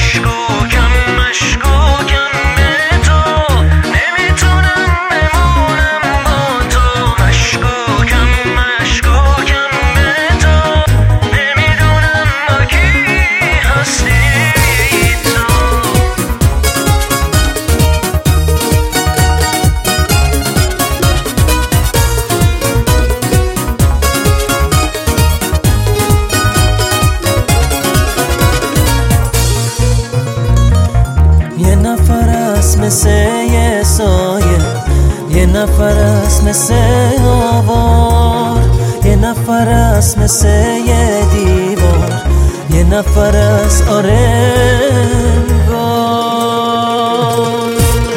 مثل یه سایه، یه نفر است مثل آوار، یه نفر است مثل یه دیوار، یه نفر است آره انگار.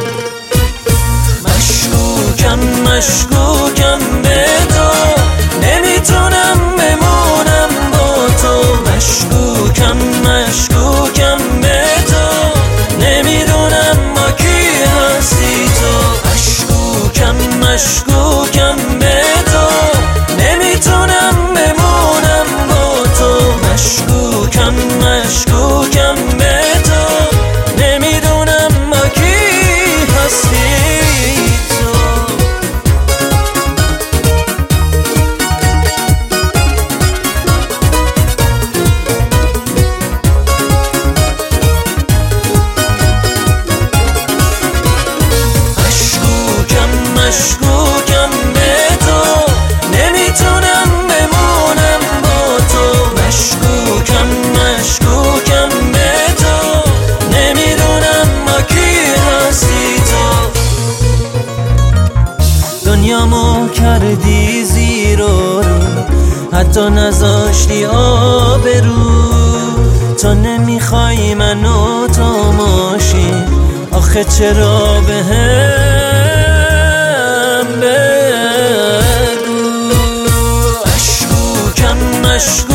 مشکوکم مشکوکم به تو، نمیتونم بمونم با تو. مشکوکم مشکوکم به تو، نمیدونم با کی هستی تو. مشکوکم مشکوکم به تو، نمیتونم بمونم با تو. مشکوکم مشکوکم به تو، نمیدونم با کی هستی تو. مشکوکم به تو، نمیتونم بمونم با تو. مشکوکم مشکوکم به تو، نمیدونم با کی هستی تو. دنیامو کردی زیر و رو، حتی نذاشتی آبرو. تو نمیخوای منو تو ماشین، آخه چرا بهم بگو. مشکوکم مشکوکم